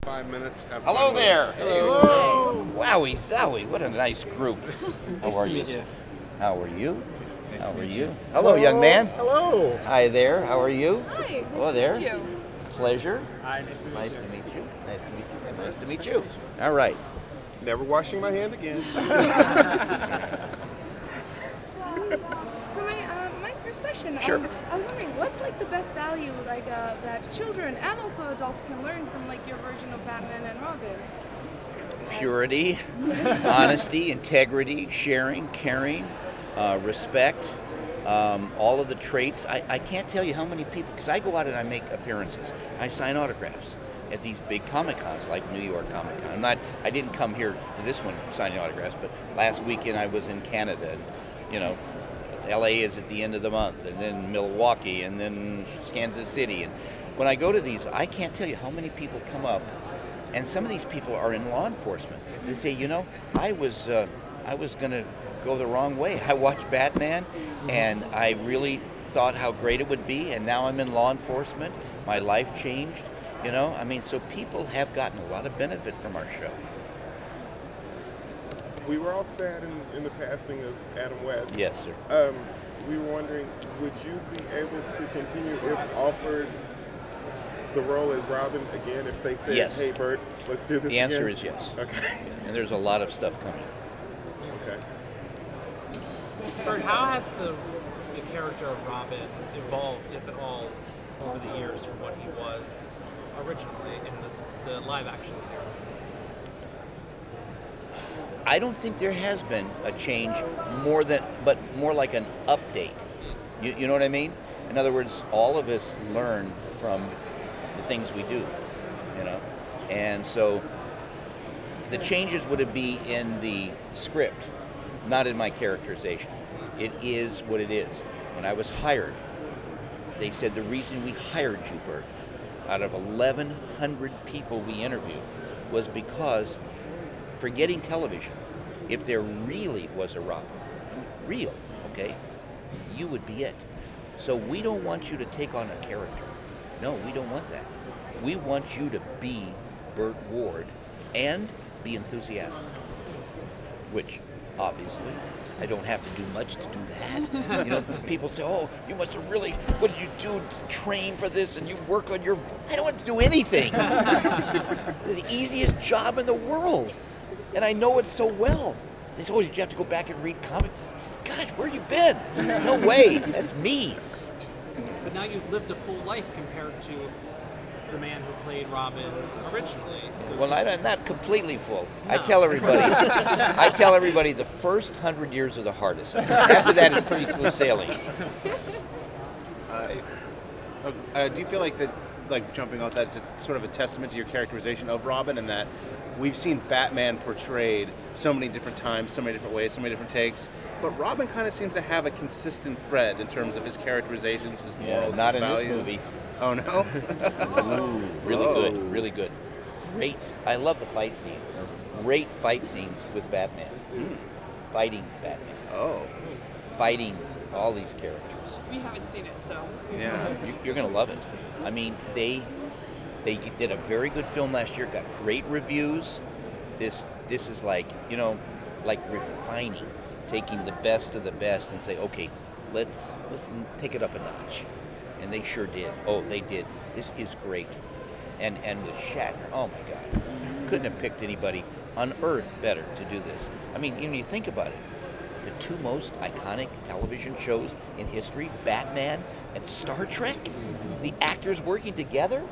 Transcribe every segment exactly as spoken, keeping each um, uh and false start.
Five minutes. Have Hello fun with there. it. Hello. Wowie zowie, what a nice group. How Nice are to you? meet you. How are you? Nice How to are meet you? you. Hello, young man. Hello. Hi there. How are you? Hi, nice Hello to there. meet you. Pleasure. Hi, nice to meet Nice you. to meet you. Nice to meet you. Nice to meet you. All right. Never washing my hand again. So my uh, my first question, Sure. um, I was wondering, what's like the best value like uh, that children and also adults can learn from like your version of Batman and Robin? Purity, honesty, integrity, sharing, caring, uh, respect, um, all of the traits. I, I can't tell you how many people, because I go out and I make appearances. I sign autographs at these big Comic Cons, like New York Comic Con. I'm not, I didn't come here to this one signing autographs, but last weekend I was in Canada, and you know, L A is at the end of the month, and then Milwaukee, and then Kansas City. And when I go to these, I can't tell you how many people come up, and some of these people are in law enforcement. They say, you know, I was uh, I was going to go the wrong way. I watched Batman, and I really thought how great it would be, and now I'm in law enforcement. My life changed. You know, I mean, so people have gotten a lot of benefit from our show. We were all sad in, in the passing of Adam West. Yes, sir. Um, we were wondering, would you be able to continue if offered the role as Robin again if they said, Yes. hey, Bert, let's do this The answer again? is yes. Okay. And there's a lot of stuff coming. Okay. Bert, how has the the character of Robin evolved, if at all, over the years from what he was originally in this, the live action series? I don't think there has been a change more than, but more like an update. You, you know what I mean? In other words, all of us learn from the things we do, you know? And so the changes would be in the script, not in my characterization. It is what it is. When I was hired, they said the reason we hired you, Bert, out of eleven hundred people we interviewed, was because forgetting television, if there really was a Robin, real, okay, you would be it. So we don't want you to take on a character. No, we don't want that. We want you to be Burt Ward and be enthusiastic, which obviously I don't have to do much to do that. You know, people say, "Oh, you must have really, what did you do to train for this and you work on your," I don't have to do anything. The easiest job in the world. And I know it so well. They say, "Oh, did you have to go back and read comics?" Gosh, where you been? No way. That's me. But now you've lived a full life compared to the man who played Robin originally. So Well, I'm not completely full. I No. tell everybody, I tell everybody the first hundred years are the hardest. After that, it's pretty smooth sailing. Uh, uh, do you feel like that, like jumping off that, is a sort of a testament to your characterization of Robin, and that we've seen Batman portrayed so many different times, so many different ways, so many different takes, but Robin kind of seems to have a consistent thread in terms of his characterizations, his Yeah, morals, not his in this values. movie. Oh no. Ooh, really Oh. good, really good. Great. I love the fight scenes. Great fight scenes with Batman. Fighting Batman. Oh. Fighting all these characters. We haven't seen it, so. Yeah. You- You're going to love it. I mean, they they did a very good film last year. Got great reviews. This this is like, you know, like refining, taking the best of the best and say, okay, let's let's take it up a notch. And they sure did. Oh, they did. This is great. And and with Shatner, oh my God, couldn't have picked anybody on earth better to do this. I mean, when you think about it, the two most iconic television shows in history, Batman and Star Trek, the actors working together,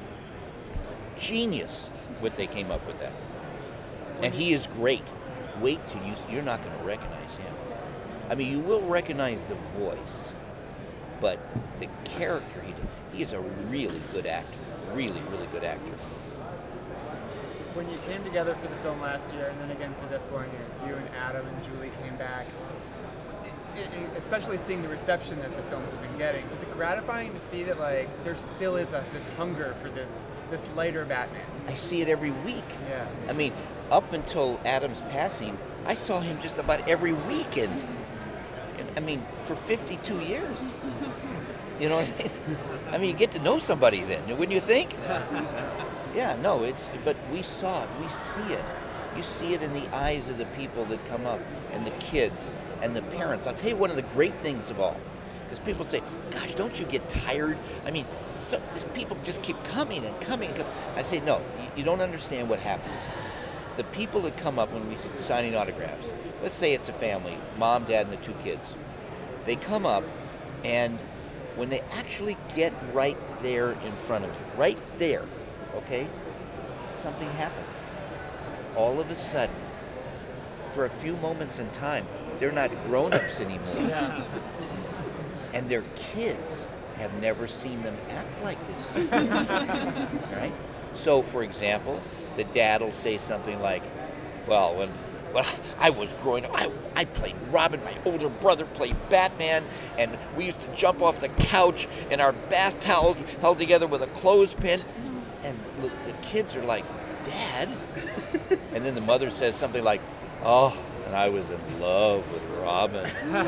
genius what they came up with that. And he is great. Wait till you, you're not going to recognize him. I mean, you will recognize the voice, but the character, he, he is a really good actor. Really, really good actor. When you came together for the film last year, and then again for this one, you and Adam and Julie came back, i- i- especially seeing the reception that the films have been getting, was it gratifying to see that like there still is a, this hunger for this this lighter Batman? I see it every week. Yeah. I mean, up until Adam's passing, I saw him just about every weekend. And, I mean, for fifty-two years. You know what I mean? I mean, you get to know somebody then, wouldn't you think? Yeah, no, it's but we saw it, we see it. You see it in the eyes of the people that come up, and the kids, and the parents. I'll tell you one of the great things of all, because people say, "Gosh, don't you get tired?" I mean, so, these people just keep coming and coming and coming. I say, no, you, you don't understand what happens. The people that come up when we're signing autographs, let's say it's a family, mom, dad, and the two kids. They come up, and when they actually get right there in front of me, right there, okay, something happens. All of a sudden, for a few moments in time, they're not grown-ups anymore. Yeah. And their kids have never seen them act like this before. Right? So, for example, the dad will say something like, well, when when I was growing up, I, I played Robin, my older brother played Batman, and we used to jump off the couch and our bath towels held together with a clothespin. And look, the kids are like, Dad? And then the mother says something like, oh, and I was in love with Robin.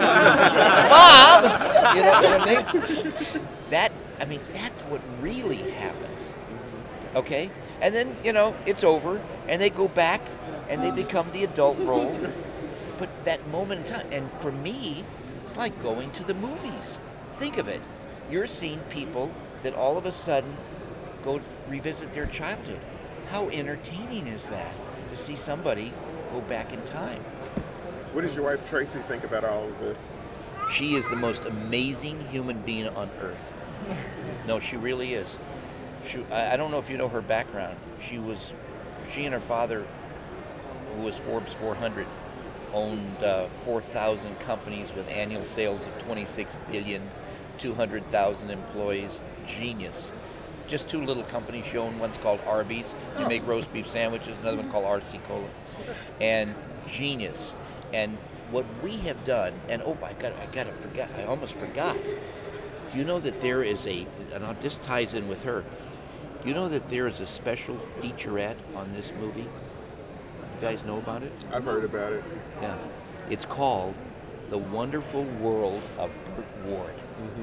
Mom! You know what I mean? That, I mean, that's what really happens. Okay? And then, you know, it's over, and they go back, and they become the adult role. But that moment in time, and for me, it's like going to the movies. Think of it. You're seeing people that all of a sudden go revisit their childhood. How entertaining is that to see somebody go back in time? What does your wife Tracy think about all of this? She is the most amazing human being on earth. No, she really is. She, I, I don't know if you know her background. She was, she and her father, who was Forbes four hundred, owned uh, four thousand companies with annual sales of twenty-six billion dollars, two hundred thousand employees. Genius. Just two little companies she owned. One's called Arby's. They make roast beef sandwiches. Another one called R C Cola. And genius. And what we have done, and oh, I got, I got to forget. I almost forgot. Do you know that there is a, and this ties in with her. Do you know that there is a special featurette on this movie? You guys know about it? I've heard about it. Yeah. It's called The Wonderful World of Burt Ward.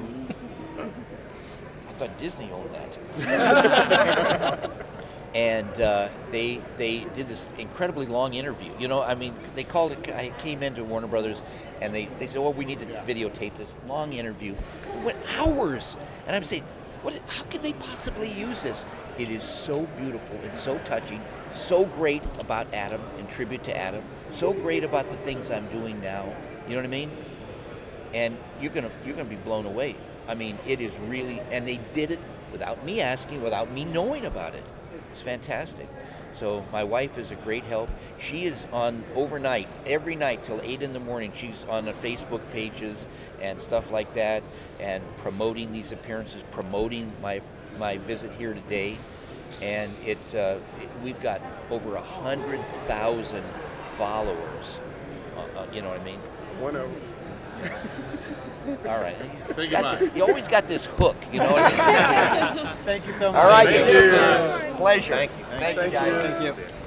I thought Disney owned that. And uh, they they did this incredibly long interview. You know, I mean, they called it. I came into Warner Brothers, and they, they said, "Well, we need to videotape this long interview." It went hours, and I'm saying, "What? How could they possibly use this?" It is so beautiful and so touching, so great about Adam and tribute to Adam, so great about the things I'm doing now. You know what I mean? And you're gonna you're gonna be blown away. I mean, it is really, and they did it without me asking, without me knowing about it. It's fantastic. So my wife is a great help. She is on overnight, every night till eight in the morning. She's on the Facebook pages and stuff like that, and promoting these appearances, promoting my my visit here today. And it's uh, it, we've got over a hundred thousand followers. Uh, uh, you know what I mean? One of them. All right. Say Got goodbye. the- you always got this hook, you know what I mean? Thank you so much. All right. Thank you. you. Pleasure. Thank you. Thank you, Thank guys. you. Thank you.